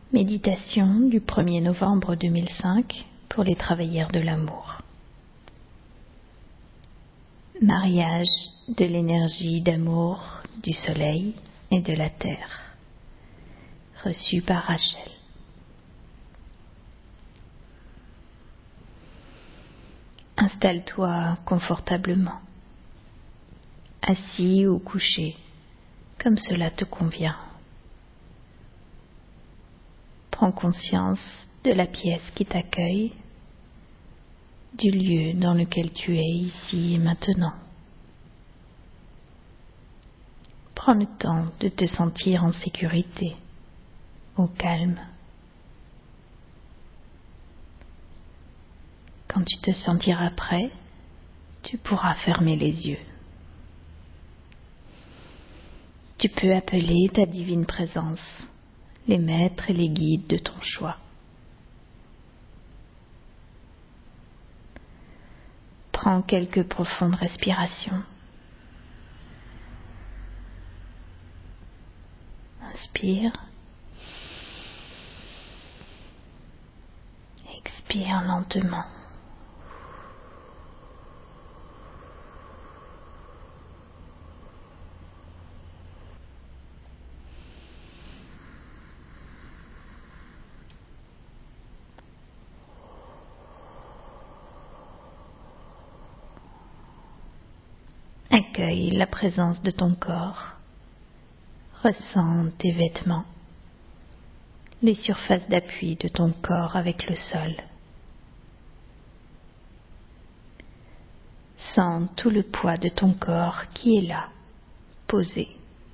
Méditation du 1er novembre 2005 pour les travailleurs de l'amour. Mariage de l'énergie d'amour du soleil et de la terre. Reçu par Rachel. Installe-toi confortablement, assis ou couché, comme cela te convient. Prends conscience de la pièce qui t'accueille, du lieu dans lequel tu es ici et maintenant. Prends le temps de te sentir en sécurité, au calme. Quand tu te sentiras prêt, tu pourras fermer les yeux. Tu peux appeler ta divine présence, les maîtres et les guides de ton choix. Prends quelques profondes respirations. Inspire. Expire lentement. Accueille la présence de ton corps. Ressens tes vêtements, les surfaces d'appui de ton corps avec le sol. Sens tout le poids de ton corps qui est là, posé.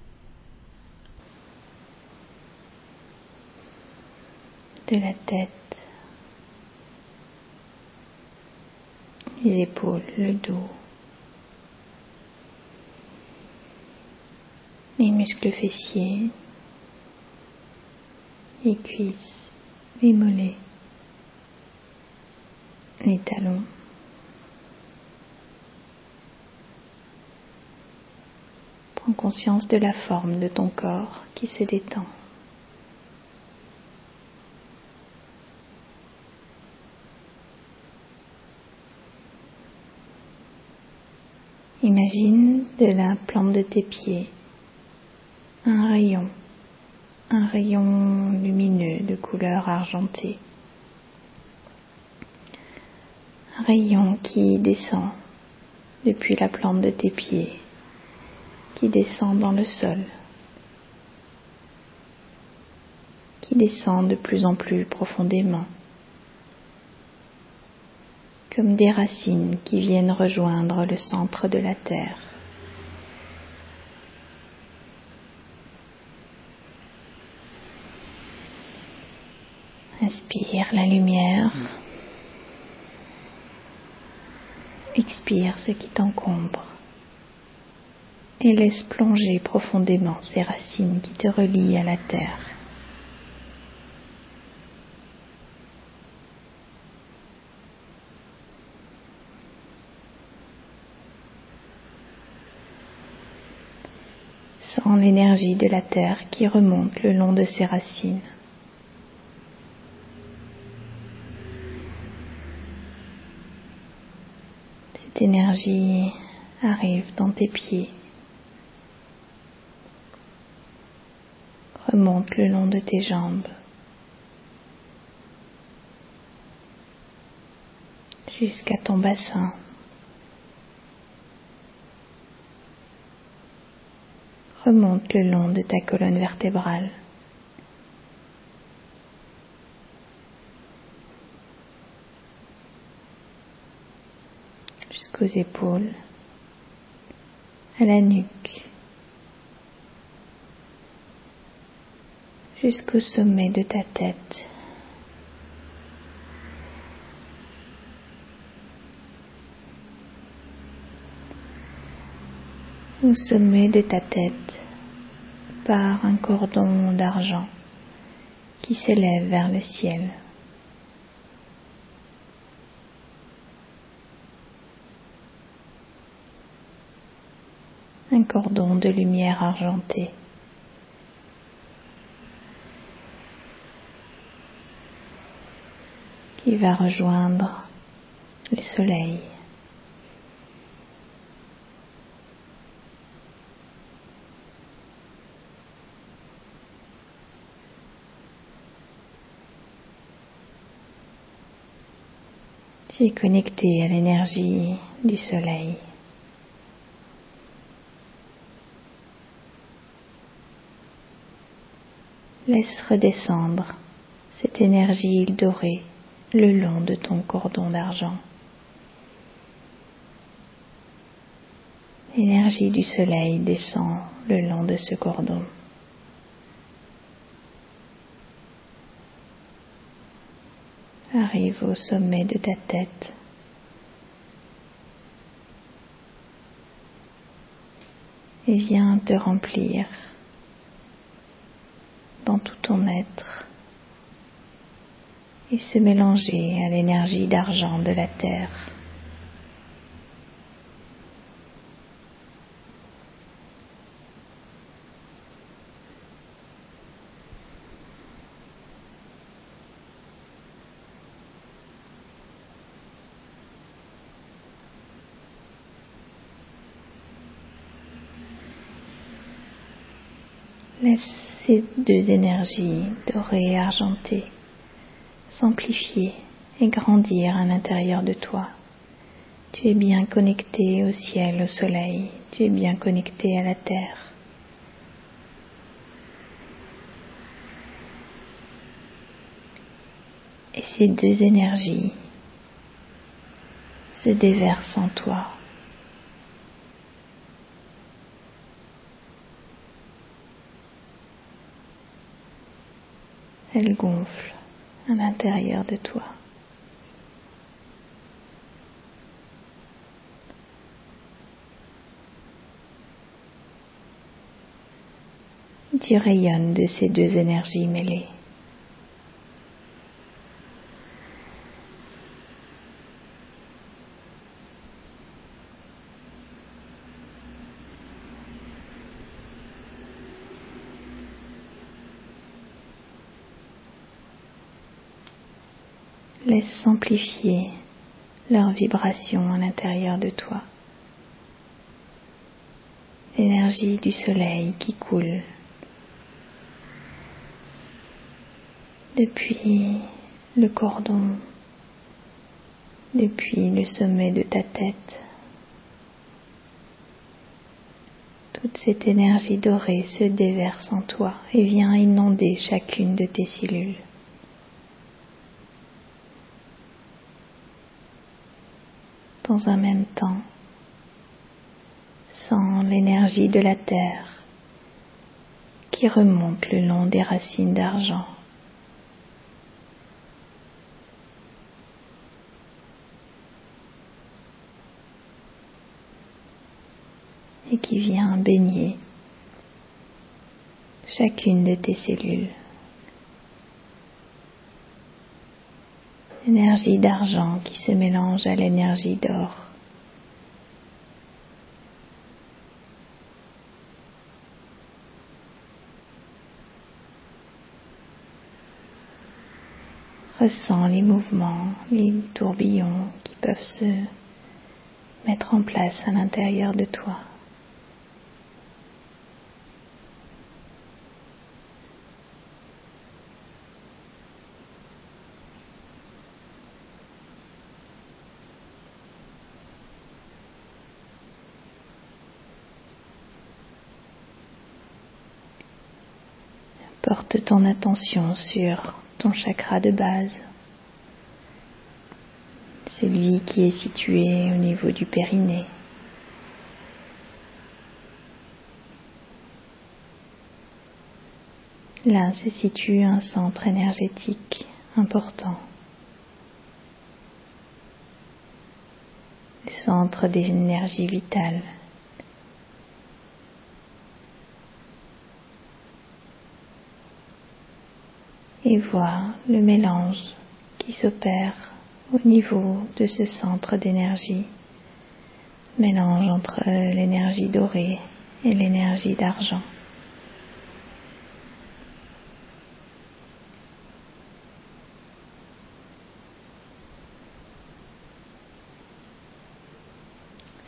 De la tête, les épaules, le dos, les muscles fessiers, les cuisses, les mollets, les talons. Prends conscience de la forme de ton corps qui se détend. Imagine de la plante de tes pieds un rayon lumineux de couleur argentée. Un rayon qui descend depuis la plante de tes pieds, qui descend dans le sol, qui descend de plus en plus profondément, comme des racines qui viennent rejoindre le centre de la terre. Inspire la lumière, expire ce qui t'encombre et laisse plonger profondément ces racines qui te relient à la terre. Sens l'énergie de la terre qui remonte le long de ces racines. Cette énergie arrive dans tes pieds, remonte le long de tes jambes, jusqu'à ton bassin. Remonte le long de ta colonne vertébrale. Jusqu'aux épaules, à la nuque, jusqu'au sommet de ta tête. Au sommet de ta tête part un cordon d'argent qui s'élève vers le ciel. Un cordon de lumière argentée. qui va rejoindre le soleil. Tu es connecté à l'énergie du soleil. Laisse redescendre cette énergie dorée le long de ton cordon d'argent. L'énergie du soleil descend le long de ce cordon. Arrive au sommet de ta tête. Et viens te remplir dans tout ton être et se mélanger à l'énergie d'argent de la terre. Laisse ces deux énergies dorées et argentées s'amplifier et grandir à l'intérieur de toi. Tu es bien connecté au ciel, au soleil, tu es bien connecté à la terre. Et ces deux énergies se déversent en toi. Elles gonflent à l'intérieur de toi. Tu rayonnes de ces deux énergies mêlées. Laisse s'amplifier leurs vibrations à l'intérieur de toi. L'énergie du soleil qui coule depuis le cordon, depuis le sommet de ta tête. Toute cette énergie dorée se déverse en toi et vient inonder chacune de tes cellules. Dans un même temps, sens l'énergie de la terre qui remonte le long des racines d'argent. Et qui vient baigner chacune de tes cellules. L'énergie d'argent qui se mélange à l'énergie d'or. Ressens les mouvements, les tourbillons qui peuvent se mettre en place à l'intérieur de toi. Porte ton attention sur ton chakra de base, celui qui est situé au niveau du périnée. Là se situe un centre énergétique important, le centre des énergies vitales. Et vois le mélange qui s'opère au niveau de ce centre d'énergie, mélange entre l'énergie dorée et l'énergie d'argent.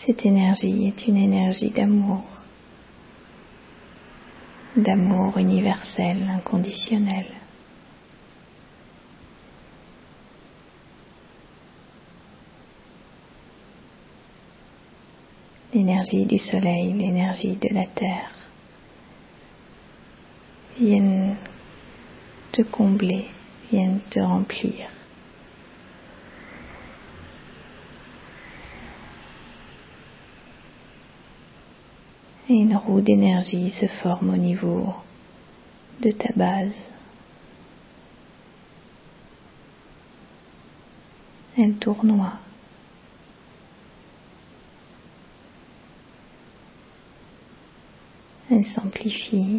Cette énergie est une énergie d'amour universel, inconditionnel. L'énergie du soleil, l'énergie de la terre viennent te combler, viennent te remplir. Et une roue d'énergie se forme au niveau de ta base. Elle tournoie. Elle s'amplifie.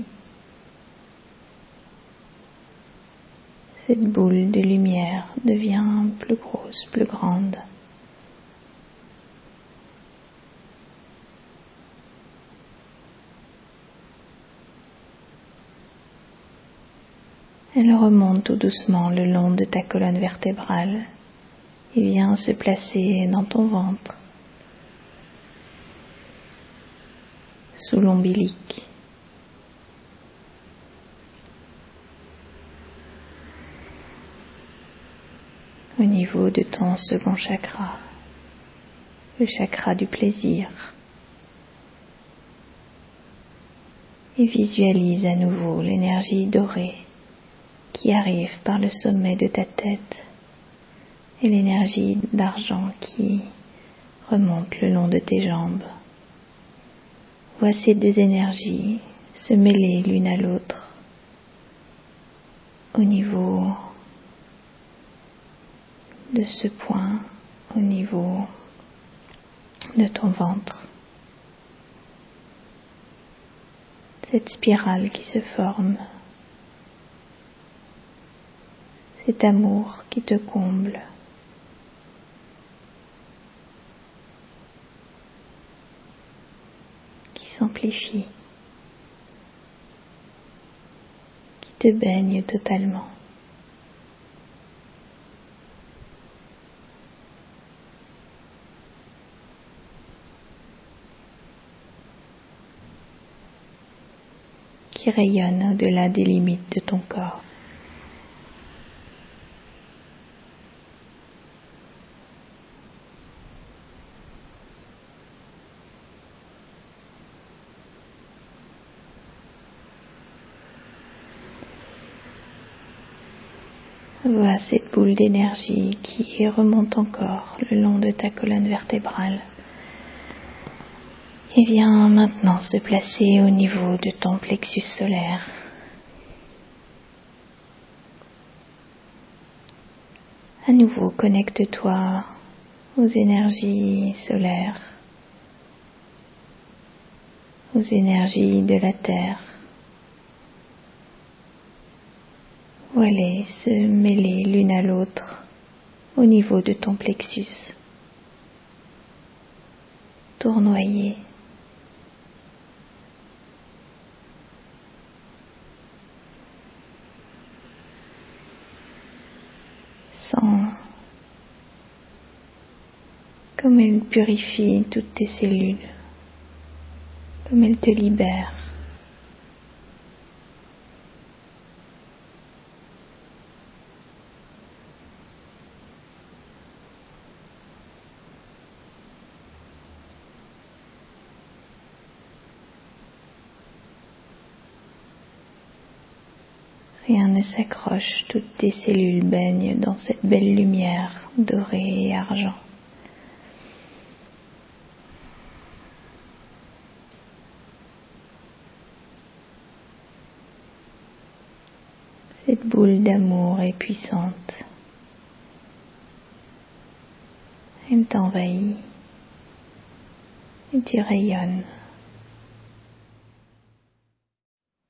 Cette boule de lumière devient plus grosse, plus grande. Elle remonte tout doucement le long de ta colonne vertébrale et vient se placer dans ton ventre, sous l'ombilic. Au niveau de ton second chakra, le chakra du plaisir. Et visualise à nouveau l'énergie dorée qui arrive par le sommet de ta tête et l'énergie d'argent qui remonte le long de tes jambes. Vois ces deux énergies se mêler l'une à l'autre au niveau de ce point, au niveau de ton ventre. Cette spirale qui se forme, cet amour qui te comble. Qui s'amplifie, qui te baigne totalement. Qui rayonne au-delà des limites de ton corps. Vois cette boule d'énergie qui remonte encore le long de ta colonne vertébrale et vient maintenant se placer au niveau de ton plexus solaire. À nouveau, connecte-toi aux énergies solaires, aux énergies de la terre. Vois-les se mêler l'une à l'autre au niveau de ton plexus. Tournoyer. Sens comme elle purifie toutes tes cellules, comme elle te libère. Rien ne s'accroche, toutes tes cellules baignent dans cette belle lumière dorée et argent. Cette boule d'amour est puissante. Elle t'envahit et tu rayonnes.